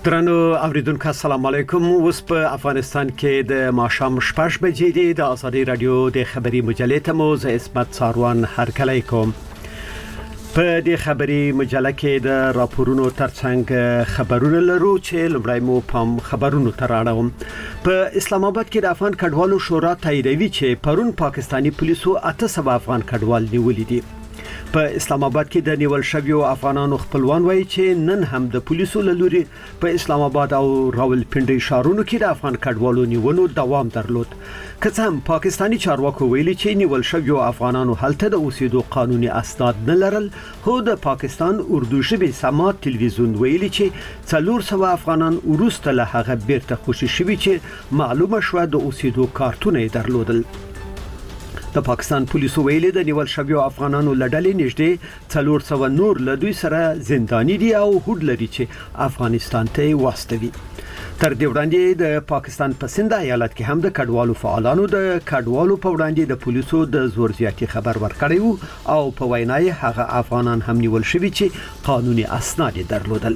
درنو اوریدونکو السلام علیکم. اوس په افغانستان کې د ماښام 6 بجې دی. د آزادي رادیو د خبري مجلې ته مو زه عصمت ساروان هرکلی کوم. په دې خبري مجله کې د راپورونو ترڅنګ خبرونه لرو چې لومړی مو پام خبرونو ته راړوم. په اسلام آباد کې د افغان کډوالو شورا تاییدوي چې پرون پاکستانی پولیسو 800 افغان کډوال نیولي دي. په اسلام آباد کې د نیول شویو افغانانو خپلوان وایي چې نن هم د پولیسو لوري په اسلام آباد او راولپنډي ښارونو کې د افغان کډوالو نیولو دوام درلود. که څه هم پاکستانی چارواکو ویلي چې نیول شویو افغانانو هلته د اوسېدو قانوني اسناد نه لرل، خو د پاکستان اردو ژبې سماعت تلویزیون ویلي چې 400 افغانان وروسته له هغه بیرته خوشي شوي چې معلومه شوه د اوسېدو کارتونه یې درلودل. د پاکستان پولیسو ویلي د نیول شویو افغانانو لړلې نږدې 400 نور له دوی سره زنداني دي او هوډ لري چې افغانستان ته واستوي. تر دې وړاندې د پاکستان په سند ایالت کې هم د کډوالو فعالانو د کډوالو په وړاندې د پولیسو د زور زیاتی خبر ورکړی وو او په وینای هغه افغانان هم نیول شوي چې قانوني اسناد درلودل.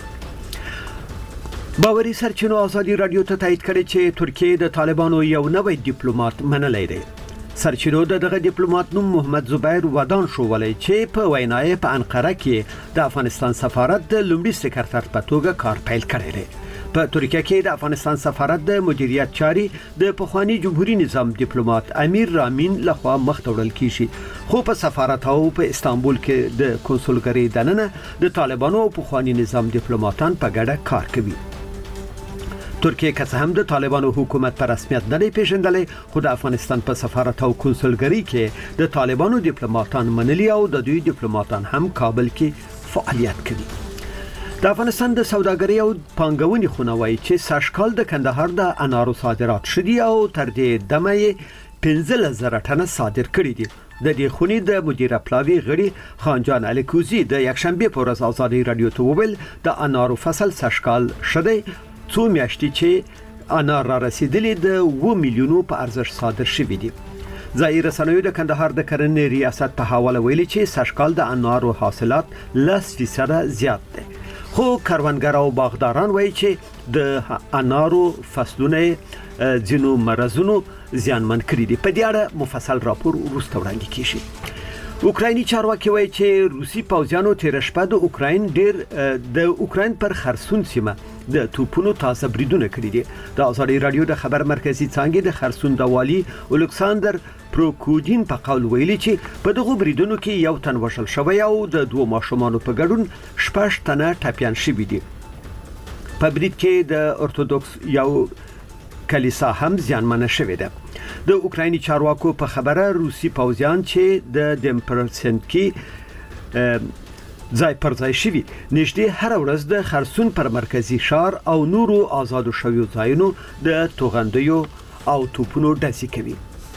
باوري سرچینو آزادي رادیو ته تایید کړی چې ترکیه د طالبانو یو نوی ډیپلوماټ منلی دی. سرچینو دغه ډیپلوماټ نوم محمد زبیر ودان شو ولې چې په وینای په انقره کې د افغانستان سفارت د لومړي سکرټر په توګه کار پیل کړی دی. په ترکیه کې د افغانستان سفارت د مدیریت چاري د پخوانی جمهوریت نظام ډیپلوماټ امیر رامین لخوا مخته وړل کیږي، خو په سفارت او په استانبول کې د کنسولګری دننه د طالبانو او پخوانی نظام ډیپلوماټان په ګډه کار کوي. ترکیه که څه هم د طالبانو حکومت په رسمیت نه دی پیژندلې، خو د افغانستان په سفارت او کنسولګری کې د طالبانو ډیپلوماټان منلي او د دوی ډیپلوماټان هم کابل کې فعالیت کوي. د افغانستان د سوداګرۍ او پانګونې خونه وایي چې سږکال د کندهار د انارو صادرات شدي او تر دې دمه 15000 ټنه صادر کړي دي. د دې خونې د مدیر پلاوی غړي خانجان الکوزی د یکشنبه په ورځ آزادي رادیو ته وویل د انارو فصل سږکال شدی څو میاشتې چې انار را رسیدلې د 2 میلیونو په ارزښت صادر شوي دي. ځایي رسنیو د کندهار د کرنې ریاست په حواله ویلي چې سږکال د انارو حاصلات 10% زیات دي، خو کروندګر او باغداران وایي چې د انارو فصلونه ځینو مرزونو زیانمن کړي دي. په دې اړه مفصل راپور وروسته وړاندې کیږي. اوکرایني چارواکي وایي چې روسي پوځیانو تیر شپه د اوکراین پر خرسون سیمه د توپونو تازه بریدونه کړي دي. د آزادي رادیو د خبر مرکزی څانګې د خرسون د والی الکساندر پروکودین په قول ویلي چې په دغه بریدونو کې یو تن وشل شوی او د 2 ماشومانو په ګډون 6 تنه ټپيان شوي دي. په برید کې د ارتودوکس یو کلیسا هم زیانمنه شوې ده. د اوکرایني چارواکو په خبره روسي پوځیان چې د دمپرسنکي ځای پر ځای شوي نږدې هر ورځ د خرسون پر مرکزی ښار او نورو آزادو شویو ځایونو د توغندیو او توپونو ډزې کوي.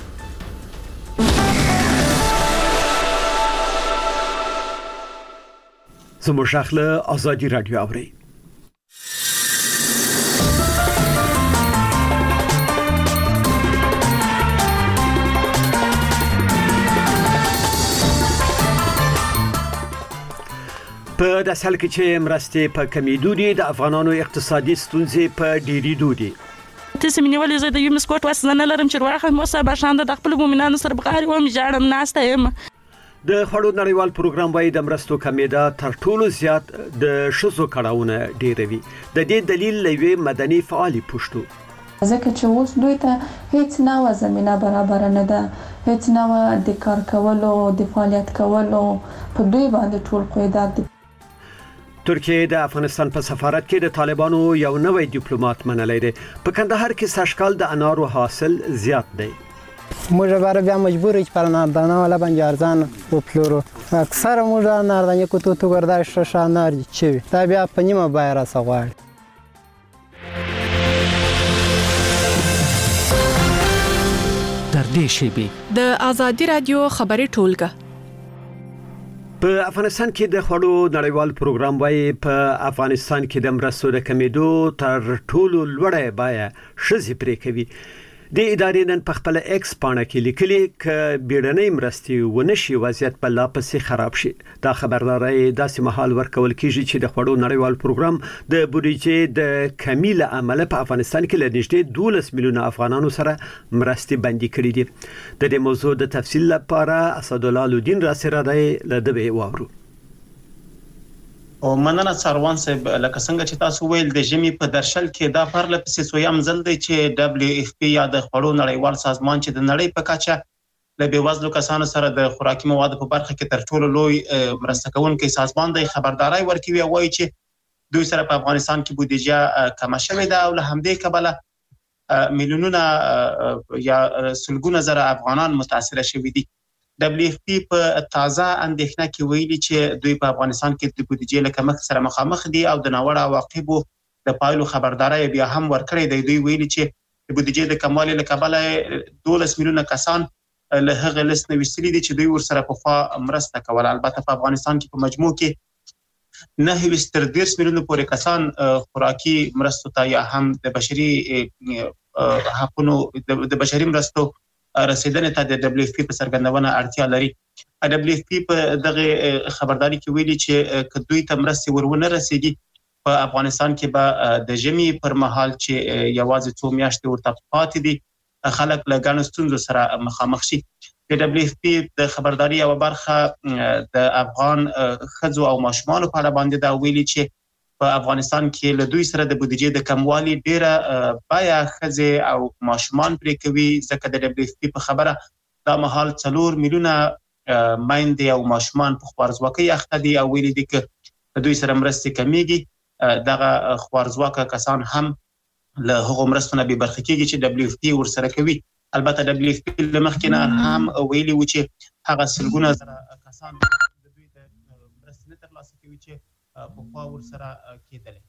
زموږ شاخله آزادي رادیو اوري. په داسې حال کې چې مرستې په کمیدو دي، د افغانانو اقتصادي ستونزې په ډېرېدو دي. تاسو مې نیولې زه د یو مسکوټ واسه نه لرم چې واخه مو سبا شاند د خپل مومنانو سره بغاري و مې جاړم ناسته یم. د خړو نړیوال پروګرام وایي د مرستو کمیدا تر ټولو زیات د شذو کړهونه ډېروي. د دې دلیل لوي مدني فعالي پښتو ځکه چې اوس دوی ته هیڅ نوې زمينه برابر نه ده، هیڅ نوې د کار کولو د فعالیت کولو په دوی باندې ټول قیدات دي. ترکیه د افغانستان په سفارت کې د طالبانو یو نوی ډیپلوماټ منلی دی. په کندهار کې سږکال د انارو حاصل زیات دی. موږ برای بیا مجبوری که پر ناردانه والا بنجارزان بپلورو. اکثر موږ ناردانه که تو گردش شانار چوی تا بیا په نیمه بای را سغواړي. در دې شیبې د آزادي رادیو خبري ټولګه. په افغانستان کې د خړو نړیوال پروګرام وایي په افغانستان کې د مرستو د کمیدو تر ټولو لوړه بیه شذې پرې کوي. د ادارې نن په خپل ایکس پاڼه کې لیکلي ک بیړنۍ مرستې ونشي وضعیت په لا پسې خراب شي. دا خبرداري داسې مهال ورکول کیږي چې د خوړو نړیوال پروګرام د بودیجې د کمی له امله په افغانستان کې له نږدې 12 میلیونه افغانانو سره مرستې بندي کړې دي. د دې موضوع د تفصیل لپاره اسدالله لودین را سره دی لدبه واورو. او مننه څاروان صاحب، لکه څنګه چې تاسو ویل د ژمي په درشل کې دا پرله پسې سویم ځل دی چې WFP یا د خوړو نړیوال سازمان چې د نړۍ په کچه له بېوزلو کسانو سره د خوراکي موادو په برخه کې تر ټولو لوی مرسته کوونکی سازمان دی خبرداري ورکوي او وایي چې دوی سره په افغانستان کې بودیجه کمه شوې ده او له همدې کبله میلیونونه یا سلګونه زره افغانان متاثر شوي دي. WFP په تازه اندېښنه کې ویلي چې دوی په افغانستان کې د بودیجې له کمښت سره مخامخ دي او د ناوړه عواقبو د پایلو خبرداري بیا هم ورکړې دی. دوی ویلي چې د بودیجې د کموالي له کبله 12 میلیونه کسان له هغه لیست نه ویستلي دي چې دوی ورسره پخوا مرسته کوله. البته په افغانستان کې په مجموع کې 9 تر 10 میلیونه پورې کسان خوراکي مرستو ته یا هم د بشري حقوقو د بشري مرستو رسیدنې ته د WFP په څرګندونه اړتیا لري. WFP په دغه خبرداري کې ویلي چې کدوې ته مرستې ورونه رسیدي په افغانستان کې به د ژمي پر مهال چې یوازې 2 میاشتې ورته پاتې دي خلک له ګڼو ستونزو سره مخامخ شي. د WFP د خبرداري یوه برخه د افغان ښځو او ماشومانو په اړه باندې دا ویلي چې په افغانستان کې له دوی سره د بودیجې د کموالي ډیره بیا ښځې او ماشومان پرې کوي ځکه د WFP په خبره دا مهال 4 میلیونه میندې او ماشومان په خوارځواکۍ اخته دي او ویلي دي چې دوی سره مرستې کمیږي دغه خوارځواکه کسان هم له هغو مرستو نه بې برخې کیږي چې WFP ورسره کوي. البته WFP له مخکې نه هم ویلي و چې هغه سلګونه زره کسان د دوی د مرستې نه ترلاسه کوي چې په خوا ورسره کېدلې.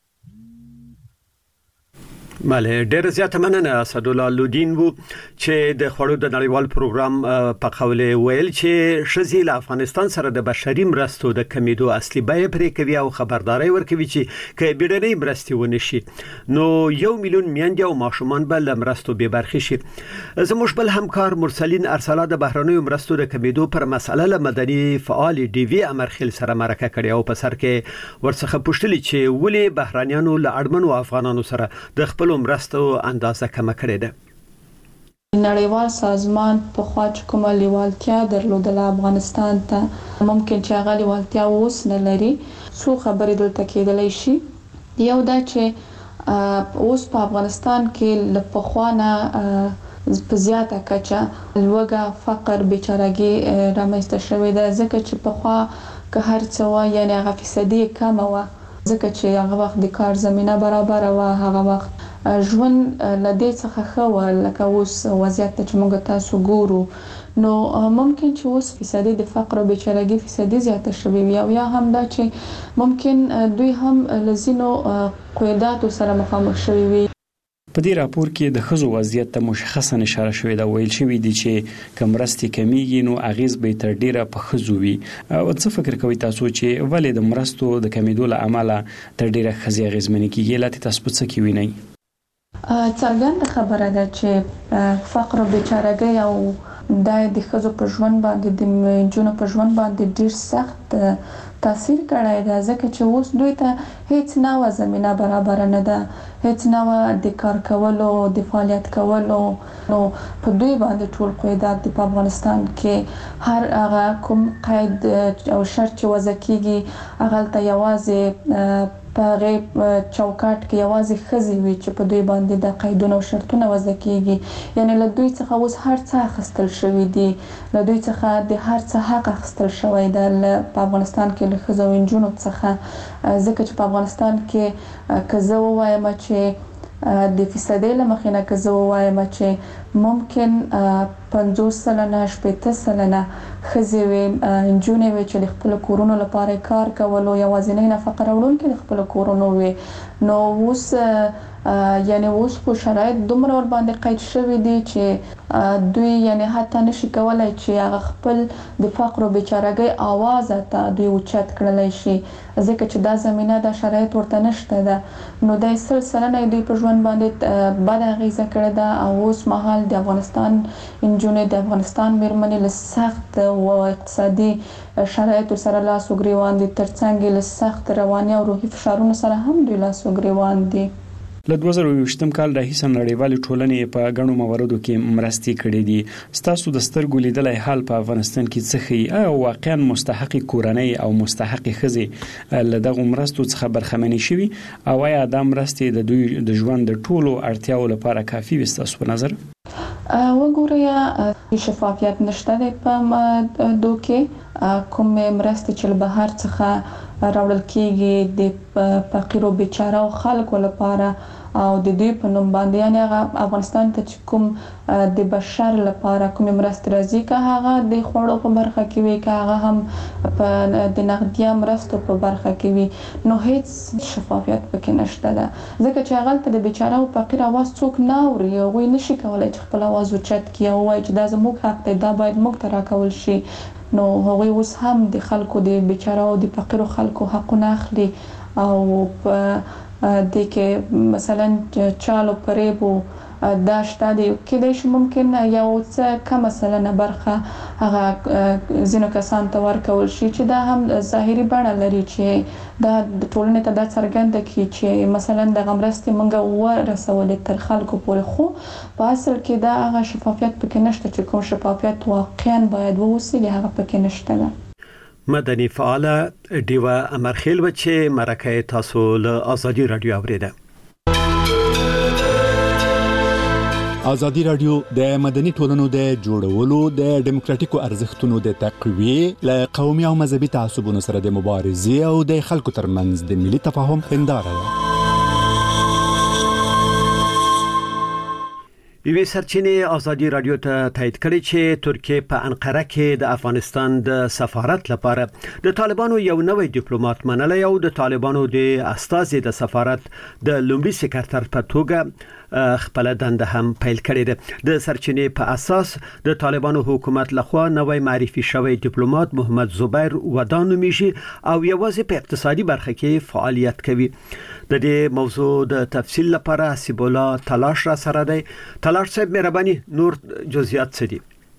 ماله ډېر زیات مننه اسدالله لودین وو چې د خوړو د نړیوال پروګرام په قوله ویل چې شذي له افغانستان سره د بشري مرستو د کمیدو اصلي بیه پرې کوي او خبرداري ورکوي چې کې بیړنۍ مرستې ونشي نو 1 میلیون میندې او ماشومان به له مرستو بې برخې شي. زموږ بل همکار مرسلین ارسلا د بهرنیو مرستو د کمیدو پر مسله له مدني فعال DV امرخیل سره مرکه کړې او په سر کې ورڅخه پوښتنه چې ولې بهرانيانو له اړمنو افغانانو سره د خپل مرستو اندازه کم کړې ده. نړیوال سازمان په خوا چې کومه لیوالتیا درلودله افغانستان ته ممکن چې هغه لیوالتیا اوس نه لري. څو خبرې دلته کېدلی شي. یو دا چې اوس په افغانستان کې له پخوا نه په زیاته کچه لوږه، فقر، بیچارهګي رامنځته شوې ده ځکه چې پخوا که هر څه وه یعنې هغه فیصدي کمه وه ځکه چې هغه وخت د کار زمینه برابره وه، هغه وخت ژوند له دې څخه ښه وه لکه اوس وضعیت ته چې موږ تاسو ګورو. نو ممکن چې اوس فیصدي د فقر او بیچارهګي فیصدي زیاته شوې وي او یا هم دا چې ممکن دوی هم له ځینو قیوداتو سره مخامخ شوي وي. په دې راپور کې د ښځو وضعیت ته مشخصا اشاره شوې ده. ویل شوي دي چې که مرستې کمیږي نو اغیز به تر ډیره په ښځو وي. او څه فکر کوئ تاسو چې ولې د مرستو د کمیدو له امله تر ډیره ښځې اغیزمنې کیږي؟ لاته تاسو په څه کې وینئ؟ څرګنده خبره ده چې فقر او بیچارهګي او د ښځو په ژوند باندې د نجونو په ژوند باندې ډیر سخت تاثیر کړی ده ځکه چې اوس دوی ته هیڅ نوع زمینه برابره نه ده، هیڅ نوع د کار کولو د فعالیت کولو. نو په دوی باندې ټول قیودات دي په افغانستان کې. هر هغه کوم قید او شرط چې وضع کیږي هغه یوازې په هغه چوکاټ کې یوازې ښځې وي چې په دوی باندې د قیدونه او شرطونه وضع کیږي. یعنی له دوی څخه اوس هر څه اخیستل شوي دي، له دوی څخه د هر څه حق اخیستل شوی ده په افغانستان کې له ښځو او نجونو څخه. ځکه چې په افغانستان کې که زه ووایم چې د فیصدي له مخې نه که زه ووایم چې ممکن 50 سلنه 80 سلنه ښځې وي، نجونې وي چې د خپلو کورونو لپاره کار کولو، یوازینۍ نفقه راوړونکې د خپلو کورونو وي. نو اوس یعنی اوس خو شرایط دومره ور باندې قید شوي دي چې دوی یعنی حتی نشي کولای چې هغه خپل د فقر او بیچارهګۍ आवाज ته دوی اوچت کړلای شي ځکه چې دا زمينه د شرایط ورته نشته ده نو د سلسله دوی په ژوند باندې بد اغیزه کړې ده او اوس مهال د افغانستان انجونې د افغانستان میرمنې له سخت او اقتصادي شرایط سره لاس او ګریوان دي ترڅنګ له سخت رواني او روحي فشارونو سره هم دوی لاس او ګریوان دي له 2020م کال راهیسې نړیوالې ټولنې په غنو مواردو کې مرستې کړې دي ستاسو د سترګو لیدلای حال په افغانستان کې څه خي او واقعا مستحق کورنۍ او مستحق خزي له دغه مرستو څخه برخمنې شوي او یا د مرستې د دوی د ژوند د ټولو اړتیاو لپاره کافي وستاسو په نظر وګورئ شفافیت نشته د په دوکې کوم مرستې چې له بهر څخه راوړل کیږي د فقیر او بیچاره خلکو لپاره او د دې په نوم باندې یعنی افغانستان ته کوم د بشر لپاره کوم مرستې راځي که هغه د خوړو په برخه کې وي که هغه هم په د نقدي مرستو په برخه کې وي نو هیڅ شفافیت پکې نشته ده ځکه چې هغه د بیچاره او فقیر आवाज څوک نه اوري او وی نشي کولای چې خپل आवाज اوچت کړي او وایي چې دا زموږ حق دی دا باید موږ ته راکول شي نو هغوی اوس هم د خلکو د بیچاره او د فقیر خلکو حقونه اخلي او د کې مثلا چالو پریبو دا شته دی کېدای شي ممکن یو څه کم مثلا برخه هغه زینو کسان ته ورکول شي چې دا هم ظاهري بڼه لري چې دا د ټولنې ته دا څرګنده کړي چې مثلا د غمرستي منګه ورسولې تر خلکو پورې خو په اصل کې دا هغه شفافیت پکې نشته چې کوم شفافیت واقعا باید ووسي هغه پکې نشته ده مدني فعاله دیوا امرخیل و چې مرکه تاسو له ازادي رادیو اوریده ازادي رادیو د مدني ټولنو د جوړولو د ډیموکراتیکو ارزښتونو د تقویه له قومي او مذهبي تعصبونو سره د مبارزې او د خلکو ترمنځ د ملي تفاهم هنداره ده یوه سرچینه ازادي رادیو ته تایید کړي چې ترکیه په انقره کې د افغانستان د سفارت لپاره د طالبانو یو نوی ډیپلوماټ منلی او د طالبانو د استازي د سفارت د لومړي سکرټر په توګه خپل دنده هم پیل کړې ده د سرچینې په اساس د طالبانو حکومت لخوا نوی معرفي شوی ډیپلوماټ محمد زبیر ودان نومیږي او یوازې په اقتصادي برخه کې فعالیت کوي د دې موضوع د تفصیل لپاره حسیب الله تلاش را سره دی تلاش صاحب مهرباني نور جزئیات څه دي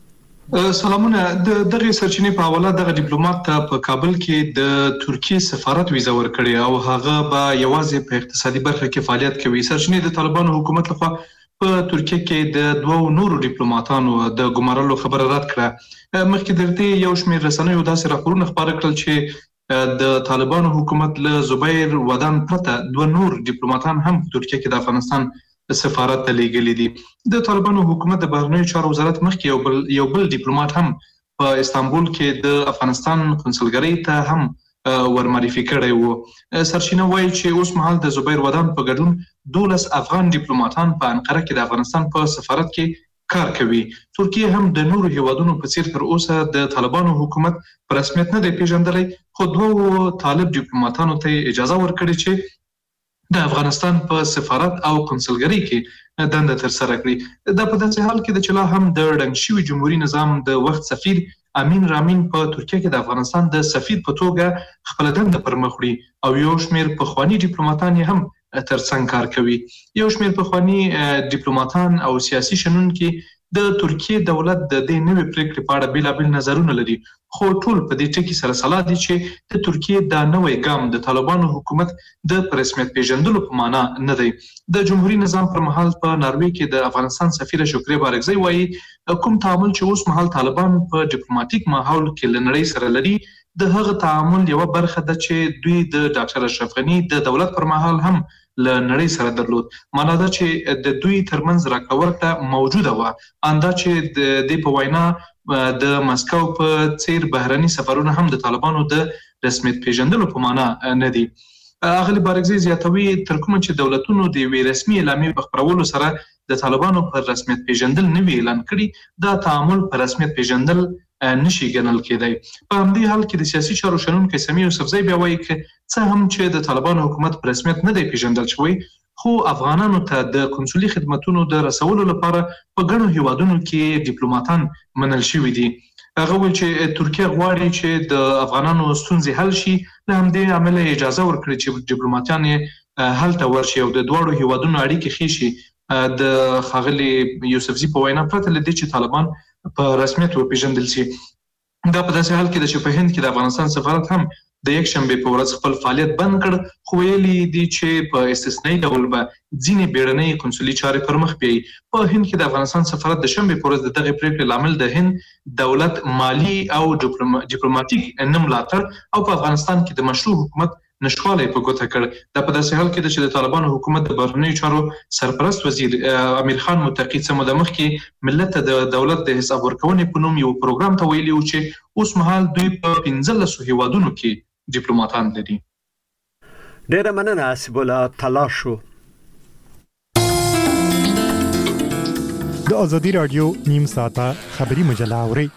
سلامونه دغه سرچینې په حواله دغه ډیپلوماټ ته په کابل کې د ترکیه سفارت ویزا ورکړي او هغه به یوازې په اقتصادي برخه کې فعالیت کوي سرچینې د طالبانو حکومت لخوا په ترکیه کې د دوه نورو ډیپلوماټانو د ګمارلو خبره رد کړه مخکې درته یو شمېر رسنیو داسې راپورونه خبره کړل چې د طالبانو حکومت له زبیر ودان پرته دوه نور ډیپلوماټان هم په ترکیه کې د افغانستان سفارت ته لیږلي دي د طالبانو حکومت د بهرنیو چارو وزارت مخکې یو بل ډیپلوماټ هم په استانبول کې د افغانستان کنسولګرۍ ته هم ورمعرفي کړی وو سرچینه وایي چې اوس مهال د زبیر ودان په ګډون 12 افغان ډیپلوماټان په انقره کې د افغانستان په سفارت کې کار کوي ترکیه هم د نورو هیوادونو په څیر تر اوسه د طالبانو حکومت په رسمیت نه دی پیژندلی خو دوه طالب ډیپلوماټانو ته اجازه ورکړي چې د افغانستان په سفارت او کنسولګرۍ کې دنده تر سره کړي دا په داسې حال کې چې لا هم د ړنګ شوي جمهوریت نظام د وخت سفیر امین رامین په ترکیه کې د افغانستان د سفیر په توګه خپل دنده پر مخ وړي او یو شمېر پخوانی ډیپلوماټان هم ترڅنګ کار کوي یو شمېر پخوانی ډیپلوماټان او سیاسي شنونکي د ترکیه دولت د دې نوې پریکړې په اړه بیلابل نظرونه لري خو ټول په دې ټکي سره سلا دي چې د ترکیه د نوې ګام د طالبانو حکومت د رسمیت پیژندلو په معنا نه دی د جمهوریت نظام پر مهال په ناروې کې د افغانستان سفیر شکري بارګزی وایي کوم تعامل چې اوس مهال طالبان په ډیپلوماټیک ماحول کې لنړۍ سره لري د هغه تعامل یو برخه ده چې دوی د ډاکټر اشرف غنی د دولت پر مهال هم له نړۍ سره درلود معنا دا چې د دوی ترمنځ راکړه ورکړه موجوده و اندا چې د دې په وینا د مسکو په څیر بهرني سفرونه هم د طالبانو د رسمیت پیژندلو په معنا نه دي اغلی بارګزی زیاتوي تر کوم چې دولتونو د وی رسمي اعلامیې په خبرولو سره د طالبانو پر رسمیت پیژندل نه وی اعلان کړي دا تعامل پر رسمیت پیژندل نشي ګڼل کېدی په همدې حال کې د سیاسي چارو شنونکي سمیع یوسفزی بیا وایي چې څه هم چې د طالبانو حکومت پر رسمیت نه دی پیژندل شوی خو افغانانو ته د کنسولي خدماتونو د رسولو لپاره په ګڼو هیوادونو کې ډیپلوماټان منل شوي دي. هغه ویل چې ترکیه غواړي چې د افغانانو ستونزې حل شي، له همدې امله اجازه ورکړي چې ډیپلوماټان یې هلته ورشي او د دواړو هیوادونو اړیکې ښې شي. د ښاغلي یوسفزي په وینا پرته له دې چې طالبان په رسمیت وپېژندل شي. دا په داسې حال کې ده چې په هند کې د افغانستان سفارت هم د یک شنبه په ورځ خپل فعالیت بند کړ، خو ویلي دي چې په استثنایی ډول به ځینې بیړنۍ کنسولي چارې پر مخ بیایي. په هند کې د افغانستان سفارت د شنبه په ورځ د دغه پریکړې لامل د هند دولت مالی او ډیپلوماټیک نه ملاتړ او په افغانستان کې د مشروع حکومت نشوالی په ګوته کړ. دا په داسې حال کې ده چې د طالبانو حکومت د بهرنیو چارو سرپرست وزیر امیر خان متقی څه موده مخکې ملت ته د دولت د حساب ورکونې په نوم یو پروګرام ته ویلي و چې اوس مهال دوی په 15 هیوادونو کې ډیپلوماټان لري. ډیره مننه حسب الله تلاشو. د ازادي رادیو نیم ساعته خبری مجله اوري.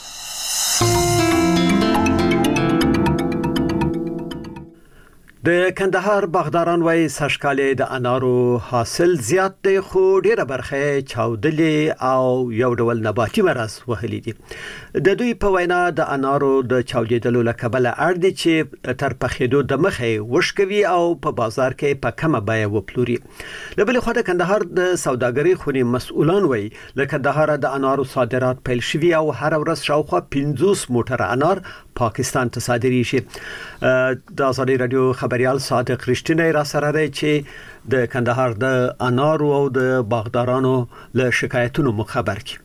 د کندهار باغداران وایي سږکال د انارو حاصل زیات دی، خو ډیره برخه چاودلې او یو ډول نباتي مرض وهلي دي. د دوی په وینا د انارو د چاودېدلو له کبله اړ دي چې تر پخېدو د مخې وشکوي او په بازار کې په کمه بیه وپلوري. له بلې خوا د کندهار د سوداګرۍ خونې مسؤلان وایي له کندهار د انارو صادرات پیل شوي او هر ورځ شاوخوا 50 موټر انار پاکستان ته صادریږي. د ازادي رادیو خبريال صادق رښتینی را سره دی چې د کندهار د انارو او د باغدارانو له شکایتونو مخبر کی.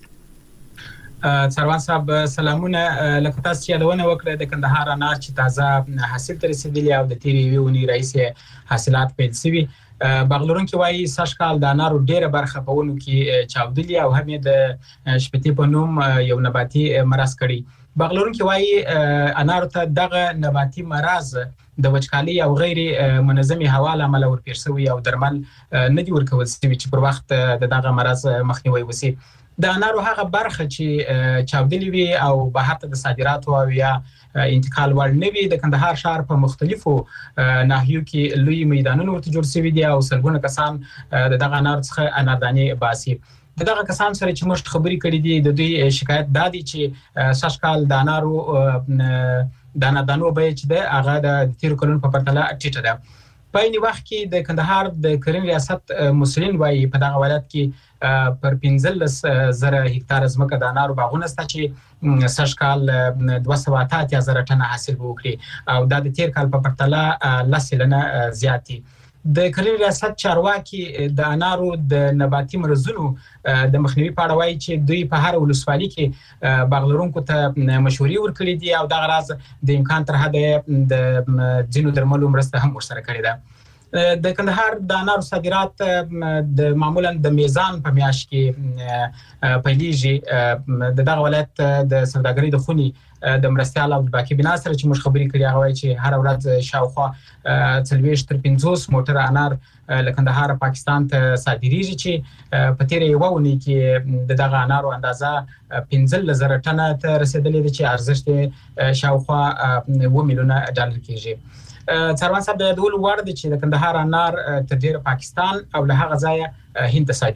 سروان صاحب سلامونه. لکه تاسو چې یادونه وکړه د کندهار انار چې تازه حاصل تر رسیدلی او د تیری ویونی رئیس حاصلات پیل شوي. باغلورونکو وایي سږکال د انارو ډیره برخه په ونو کې چاودلی او هم د شپتې په نوم یو نباتي مرض کړي. باغلورونکو وایي انارو ته دغه نباتي مرض د وچکالي او غیر منظمي هوا لامل ورپېښ شوی او درمل نه دی ورکول شوی چې پر وخت دغه مرض مخنیوي وسی. د انارو هغه برخه چې چاودلی وي او بهر ته د صادراتو او یا انتقال وړ نه وي د کندهار شهر په مختلفو ناحیو کې لوی میدانونه ورته جوړ شوي دي او سلګونه کسان دغه انار څخه انارداني باسي. دغه کسان سره چې موږ خبرې کړې دي د دوی شکایت دادي چې سږکال د انارو د اناردانو بیه چې ده هغه د تیر کلونو په پرتله ټیټه ده. په عین وخت کې د کندهار د کرنې ریاست مسؤلین وایي په دغه ولایت کې پر 15,000 هکتار ځمکه د انارو باغونه شته چې سږکال 288,000 ټنه حاصل وکړي او دا د تیر کال په پرتله 10 سلنه زیات دي. د کرنې ریاست چارواکي د انارو د نباتي مرزونو د مخنیوي په اړه وایي چې دوی په هر ولسوالۍ کې باغلورونکو ته مشورې ورکړي دي او دغه راز د امکان تر حده د ځینو درملو مرسته هم ورسره کړې ده. د کندهار د انارو صادرات د معمولا د میزان په میاشت کې پیلېږي. د دغه ولایت د سوداګرۍ د خونې د مرستیال او باقي بنا سره چې موږ خبرې کړې هغه وایي چې هر ورځ شاوخوا 40 تر 50 موټر انار له کندهار پاکستان ته صادریږي چې په تیر یو ونی کې دغه انارو اندازه 15,000 ټنه ته رسیدلې ده چې ارزښت شاوخوا 2 میلیونه ډالر کېږي. څاروان صاحب د ډول وړ دي چې د کندهار انار تر ډیره پاکستان او له هغه ځایه هند ته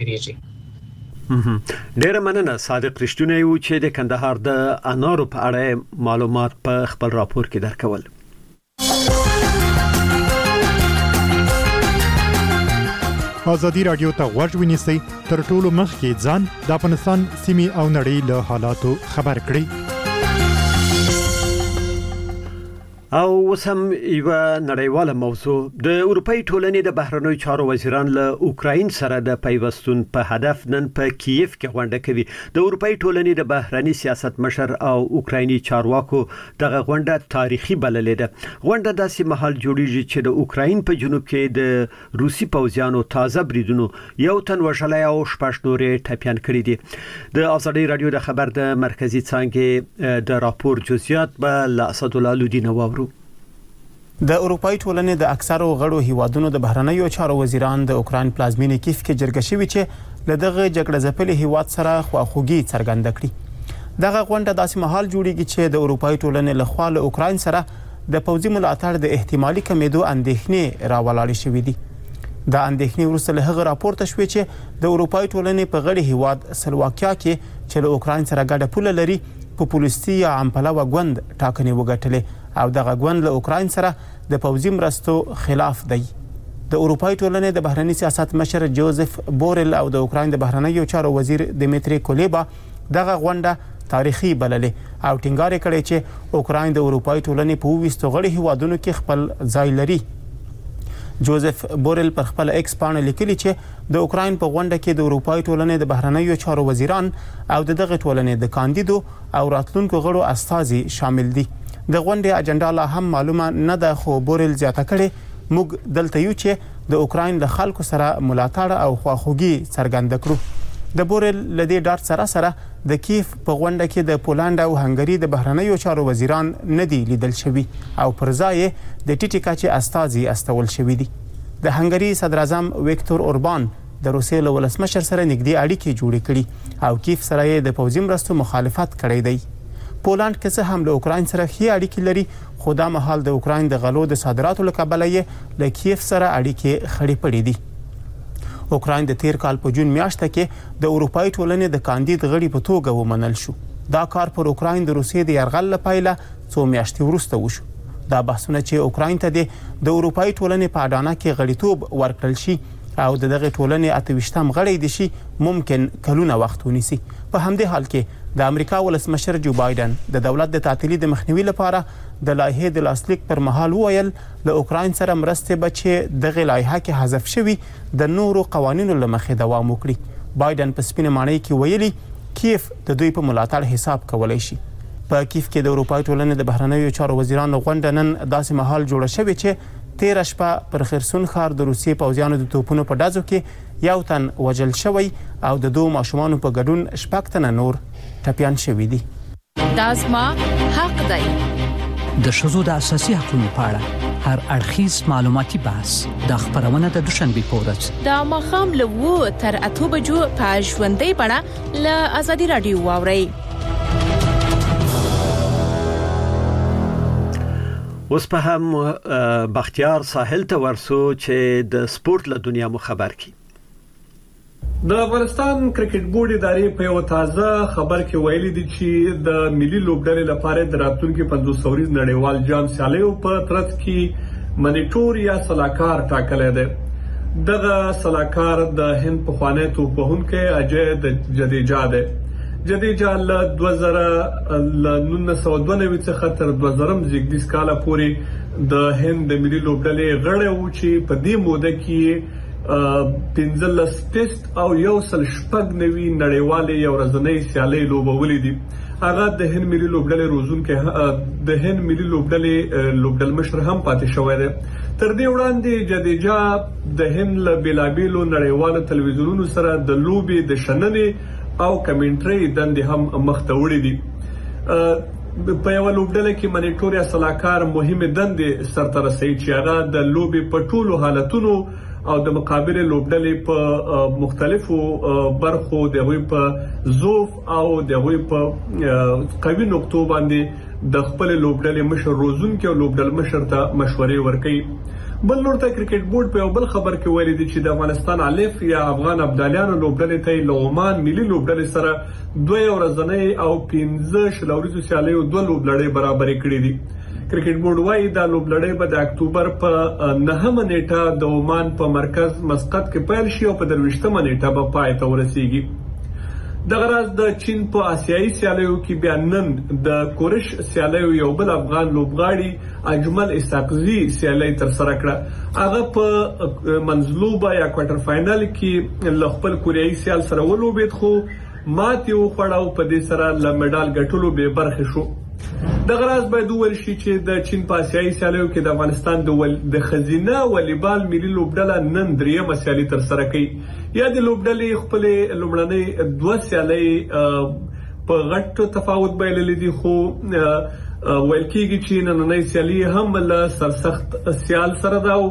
صادریږي. ډیره مننه صادق رښتینی و چې د کندهار د انارو په اړه معلومات په خپل راپور کې درکول. ازادي رادیو ته غوږ ونیسئ تر ټولو مخکې ځان د افغانستان سیمې او نړۍ له حالاتو خبر کړئ. او وسم یو نړیواله موضوع د اروپای ټولنې د بهرنیو چارو وزیران له اوکراین سره د پیوستون په هدف نن په کیف کې غونډه کوي. د اروپای ټولنې د بهرنی سیاست مشر او اوکرایني چارواکو دغه غونډه تاریخي بللې ده. غونډه داسې مهال جوړیږي چې د اوکراین په جنوب کې د روسي پوځیانو تازه بریدونو یو تن وژلای او شپږ نورې ټپيان کړي دي. د ازادي رادیو د خبر د مرکزی څانګې د راپور جزئیات به له اسد الله لودین واورو. د اروپای ټولنې د اکثرو غړو هیوادونو د بهرنیو چارو وزیران د اوکراین پلازمینې کیف کې جرګه شوي چې له دغه جګړه ځپلي هیواد سره خواخوږي څرګنده کړي. دغه غونډه داسې مهال جوړیږي چې د اروپای ټولنې له خوا له اوکراین سره د پوځي ملاتړ د احتمالي کمیدو اندېښنې راولاړې شوې دي. دا اندېښنې وروسته له هغه راپورته شوې چې د اروپایي ټولنې په غړي هیواد سلواکیا کې چې له اوکراین سره ګډه پوله لري پوپولیستي یا عامپلوه ګوند ټاکنې وګټلې او دغه ګوند له اوکراین سره د پوځي مرستو خلاف دی. د اروپایي ټولنې د بهرني سیاست مشر جوزف بورل او د اوکراین د بهرنیو چارو وزیر دمیتری کولیبا دغه غونډه تاریخي بللې او ټینګار کړی چې اوکراین د اروپایي ټولنې په 20 غړي هیوادونو کې خپل ځای لري. جوزف بورل پر خپل ایکس باندې لیکلي چې د اوکراین په غونډه کې د اروپایي ټولنې د بهرنیو چارو وزیران او دغه ټولنې د کاندیدو او راتلونکو غړو استازي شامل دي. د غونډې اجنډا لا هم معلومه نه ده خو بورل زیاته کړي موږ دلته یو چې د اوکراین له خلکو سره ملاتړ او خواخوږي څرګنده کړو. د بورل لدی ډاټ سره د کیف په غونډه کې د پولند او هنګری د بهرنیو چارو وزیران نه دي لیدل شوي او پر ځای د ټیټی کچې استازي استول شوي دي. د هنګری صدر اعظم ویکتور اوربان د روسیې له ولسمشر سره نږدې اړیکې جوړې کړي او کیف سره یې د پوځي مرستو مخالفت کړی دی. پولند کې څه هم له اوکراین سره ښې اړیکې لري خو دا مهال د اوکراین د غلو د صادراتو له کبله یې له کیف سره اړیکې خړې پړې دي. اوکراین د تیر کال په جون میاشت کې د اروپایي ټولنې د کاندید غړي په توګه ومنل شو. دا کار پر اوکراین د روسیې د یرغل لپاره څو میاشتې وروسته وشو. دا بحثونه چې اوکراین ته د اروپایي ټولنې په اډانه کې غړیتوب ورکړل شي او دغه ټولنې 28م غړی دي شي ممکن کلونه وخت ونیسي. په همدې حال کې د امریکا ولسمشر جو بایدن د دولت د تعطیلي د مخنیوي لپاره د لایحې د لاسلیک پر مهال وویل له اوکراین سره مرستې بچي دغه لایحه کې حذف شوی د نورو قوانینو لمخې دوام وکړي. بایدن په سپینه ماڼۍ کې ویلي کیف د دوی په ملاتړ حساب کولای شي. په کیف کې د اروپایي ټولنې د بهرنیو چارو وزیرانو غونډه نن داسې مهال جوړه شوې چې 13 شپه پر خرسون ښار د روسیې پوځیانو د توپونو په ډزو کې یو تن وژل شوی او د دوه ماشومانو په ګډون 6 تنه نور ټپيان شوي دي. دا زما حق دی. د ښځو د اساسي حقوقو په اړه هر اړخیز معلوماتي بحث د خبرونه د دوشنبه په ورځ د ماښام له 2 تر 8 بجو په ژوندۍ بڼه له ازادي رادیو واورئ. اوس په هم بختیار ساحل ته ورسو چې د سپورت له دنیا مو خبر کی. د افغانستان کرکټ بورډ ادارې په یو تازه خبر کې ویلي دي چې د ملي لوبډلې لپاره د راتلونکي 500 ورځ نړیوال جام سیالیو په ترڅ کې منیټور یا سلاکار ټاکلی دی. دغه سلاکار د هند پخوانی توپوهونکی اجای جدیجا دی. جدیجا له 1992 څخه تر 2010 کال پورې د هند د ملي لوبډلې غړی و چې په دې موده کې 15 ټیسټ او 190 نړیوالې یو ورځنۍ سیالۍ لوبولې دي. هغه د هند ملي لوبډلې روزونکي د هند ملي لوبډلې لوبډل مشر هم پاتې شوی دی. تر دې وړاندې جدیجا د هند له بیلابیلو نړیوالو تلویزیونونو سره د لوبي د شننې او کمنټري دندې هم مخته وړي دي. په یو لوبډله کې منیټور یا سلاکار مهمه دندې سرته رسوي چې هغه د لوبي په ټولو حالتونو او د مقابله لوبډلې په مختلفو برخو د غوي په ضعف او د غوي په قوي نقطو باندې د خپل لوبډلې مشر روزونکي او لوبډل مشر ته مشورې ورکوي. بل نور ته کرکټ بورډ په یو بل خبر کې ویلي دي چې د افغانستان الف یا افغان ابدالیانو لوبډلې ته له عمان ملي لوبډلې سره 2 ورځنۍ او 15 شلوريزو سیالیو 2 لوبډلې برابرې کړې دي. کرکټ بورډ وايي دا لوبډلې به د اکتوبر په 9 نیټه د عمان په مرکز مسقط کې پیل شي او په 23 نیټه به پای ته ورسیږي. د غراز د چین په آسیایي سیالیو کې بیا نن د کورش سیالیو یو بل افغان لوبغاړي اجمل اسحاقزي سیالي تر سره کړه. هغه په منځلوبه یا کوارټر فائنل کې ل خپل کوریایي سیال سره ولوبید خو ماتې وخوړاو په دې سره ل میډال ګټلو به برخه شو. د غراز باید ویل شي چې د چین په آسیایي سیالیو کې د افغانستان د خزینه والیبال ملي لوبډله نن دریمه سیالي تر سره کوي. یا د لوبډلې خپل لومړنۍ 2 سیالۍ په غټ تفاوت بایللې دي خو ویل کېږي چې نننۍ سیالي هم له سرسخت سیال سره دا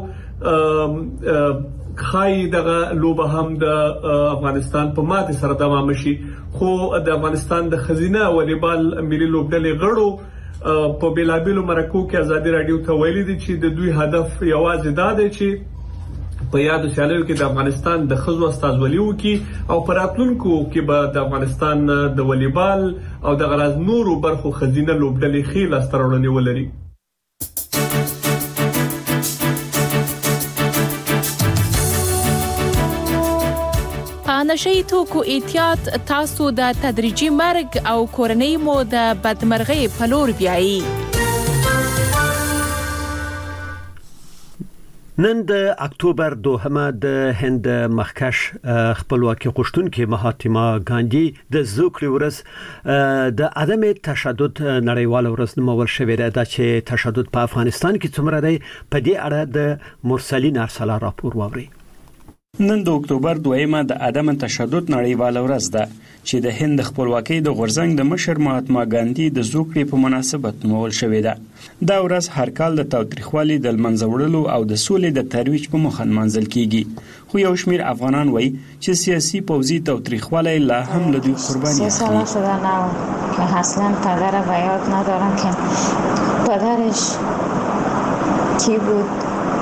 خای دغه لوبه هم د افغانستان په ماته سره دوام شي. خو د افغانستان د خزینه والیبال ملي لوبډلې غړو په بیلابیلو مرکو کې ازادي رادیو ته ویلي دي چې د دوی هدف یوازې دا دی چې په یاد سیالیو کې د افغانستان د ښځو استازولي وکړي او په راتلونکو کې به د افغانستان د والیبال او د غراز نورو برخو خزینه لوبډلې ښې لاسته راوړنې ولري. نشي توکو احتیاط تاسو د تدریجي مرګ او کورنۍ مو د بدمرغۍ په لور بیایي. نن د اکتوبر 2 د هند مخکش خپلواکي غوښتونکي مهاتما ګاندي د زوکړې ورځ د عدم تشدد نړیوال ورځ نومول شوې ده چې تشدد په افغانستان کې څومره دی په دې اړه د مرسلین ارسلا راپور واوري. نن د اکتوبر 2 د عدم تشدد نړیواله ورځ ده چې د هند خپلواکۍ د غورځنګ د مشر مهاتما ګاندي د زوکړې په مناسبت نومول شوې ده. دا ورځ هر کال د تاوتریخوالي د منځه وړلو او د سولې د ترویج په موخه نمانځل کیږي. خو یو شمیر افغانان وایي چې سیاسي پوځي تاوتریخوالی لا هم له دوی قرباني اخلي. که اصلا پدر و یاد ندارم که پدرش کی بود.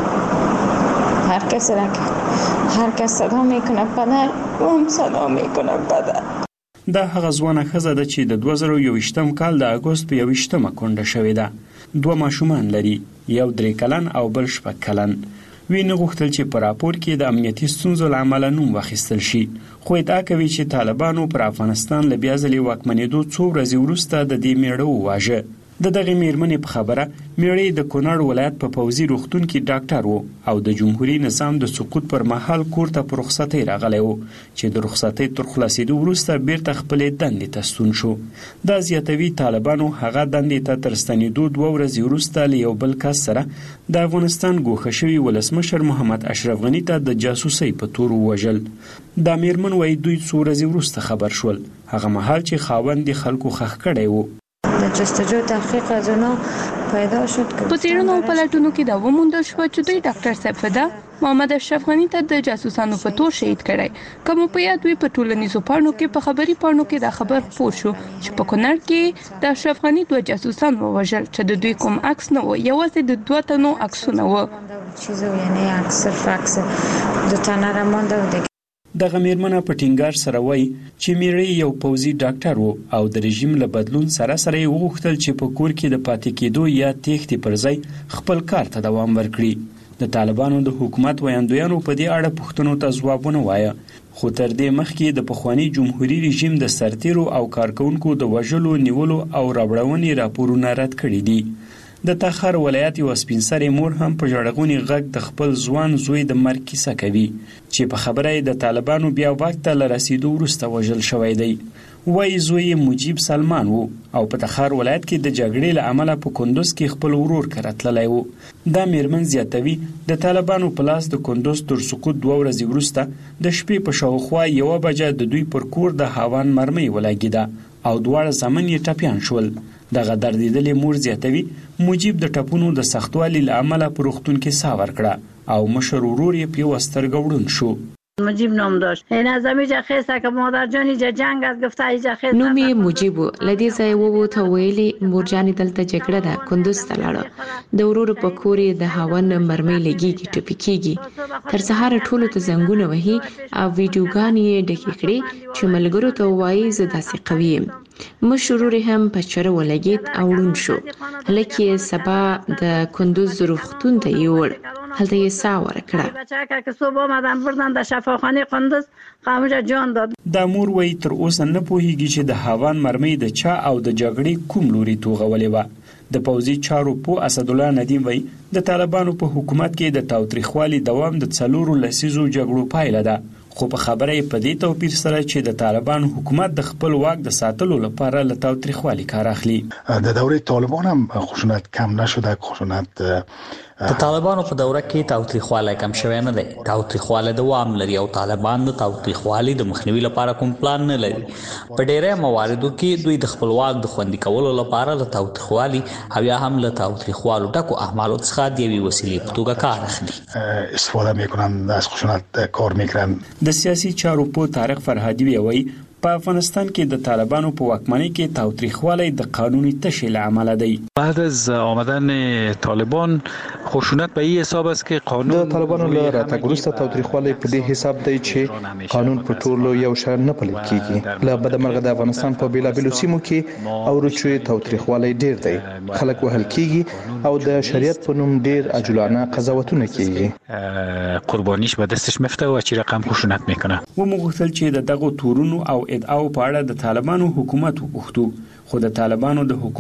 هر کس صدا میکنه پدر و هم صدا میکنه پدر. دا هغه ځوانه ښځه ده چې د 2021 کال د اگست په 21 کونډه شوې ده. 2 ماشومان لري، یو 3 کلن او بل 6 کلن. وینه غوښتل چې په راپور کې د امنیتي ستونزو له امله نوم واخیستل شي، خو ادعا کوي چې طالبانو پر افغانستان له بیا ځلې واکمنېدو څو ورځې وروسته د دې میړه وواژه. د دغه میرمنې په خبره میړه د کونړ ولایت په پوځي روغتون کې ډاکټر وو او د جمهوریت نظام د سقوط پر مهال کور ته په رخصتۍ راغلی وو چې د رخصتۍ تر خلاصېدو وروسته بیرته خپلې دندې ته ستون شو. دا زیاتوي طالبانو هغه دندې ته تر ستنېدو 2 ورځې وروسته له یو بل کس سره د افغانستان ګوښه شوي ولسمشر محمد اشرف غني ته د جاسوسۍ په تور ووژل. دا میرمن وایي دوی څو ورځې وروسته خبر شول، هغه مهال چې خاوند د خلکو خښ کړی وو. د جستجو تحقیق از اونا پیدا شد که په تیرونو پلټونو کې دا وموندل شو چې دوی ډاکټر صاحب فدا محمد اشرف غني ته د جاسوسانو په تور شهید کړی. کوم په یاد وی په ټولنیزو پاڼو کې په خبري پاڼو کې دا خبر پوه شو چې په کونړ کې د اشرف غني 2 جاسوسان ووژل چې د دوی کوم عکس نه و، یوازې د 2 تنو عکسونه و. چیزو یعنی اکثر فاکس 2 تنه را مونده. دغه میرمنه په ټینګار سره وایي چې میړه یو پوځي ډاکټر وو او د رژیم له بدلون سره سره یې وغوښتل چې په کور کې د پاتې کېدو یا تېښتې پر ځای خپل کار ته دوام ورکړي. د طالبانو د حکومت ویاندویانو په دې اړه پوښتنو ته ځوابونه وایه، خو تر دې مخکې د پخواني جمهوریت رژیم د سرتیرو او کارکونکو د وژلو، نیولو او راوړونې راپورونه رد کړي دي. د تخار ولایت یو سپینسرې مور هم په ژړغوني غږ د خپل ځوان زوی د مرګ کیسه کوي چې په خبره یې د طالبانو بیا وخت ته له رسیدو وروسته وژل شوی دی. وایي زوی مجیب سلمان وو او په تخار ولایت کې د جګړې له امله په کندوز کې خپل ورور کره تللی وو. دا میرمن زیاتوي د طالبانو په لاس د کندوز تر سقوط 2 ورځې وروسته د شپې په شاوخوا 1 بجه د دوی پر کور د هاوان مرمۍ ولګېده او دواړه زامن یې ټپیان شول. دغه دردېدلې مور زیاتوي مجیب د ټپونو د سختوالي له امله په روغتون کې ساه ورکړه او مشر ورور یې په یوه سترګه ړوند شو. مجیب نام داشت. این از همیشه خسته که مادر جان اینجا جنگ است گفته اینجا خسته. نوم یې مجیب و. لدی ځای ووت او ویلې مور جانې دلته جګړه ده، کندوز ته لاړه. د ورور په کور یې د هاون مرمۍ لګېږي، ټپي کېږي. تر سهاره ټولو ته زنګونه وهي او ویډیوګانې یې ډکې کړې چې ملګرو ته ووایي زه داسې قوي یم. مشر ورور هم په چره ولګېد او ړوند شو. هلک یې سبا د کندوز روغتون ته یوړ، هلته یې ساه ورکړه. دا مور وایي تر اوسه نه پوهیږي چې د هاوان مرمۍ د چا او د جګړې کوم لوري توغولې وه. د پوځي چارو پوه اسدالله ندیم وایي د طالبانو په حکومت کې د تاوتریخوالي دوام د 4 لسیزو جګړو پایله ده، خو په خبره یې په دې توپیر سره چې د طالبانو حکومت د خپل واک د ساتلو لپاره له تاوتریخوالي کار اخلي. د دوره طالبان هم خشونت کم نشده، خشونت د طالبانو په دوره کې تاوتریخوالی کم شوی نه دی. تاوتریخوالی دوام لري او طالبان د تاوتریخوالي د مخنیوي لپاره کوم پلان نه لري. په ډیری مواردو کې دوی د خپل واک د خوندي کولو لپاره له تاوتریخوالي او یا هم له تاوتریخوالو ډکو اعمالو څخه د یوې وسیلې په توګه کار اخلي. استفاده میکنن، از خشونت کار میکنن. د سیاسي چارو په طارق فرهادي وایي په افغانستان کې د طالبانو په واکمنۍ کې تاوتریخوالی د قانوني تشې له امله دی. بعد از آمدن طالبان خشونت به این حساب است که قانون د طالبانو له راتګ وروسته تاوتریخوالی په دې حساب دی چې قانون په ټولو یو شان نه پلي کیږي. له بدمرغه د افغانستان په بیلابیلو سیمو کې او رچوي تاوتریخوالی ډیر دی. خلک وهل کیږي او د شریعت په نوم ډیر عجولانه قضاوتونه کیږي. قربانیش به دستش میفته و چی رقم خشونت میکنه. و مغوښتل چې د دغه تورونو او ادعاو په اړه د طالبانو حکومت وپوښتو، خو د طالبانو د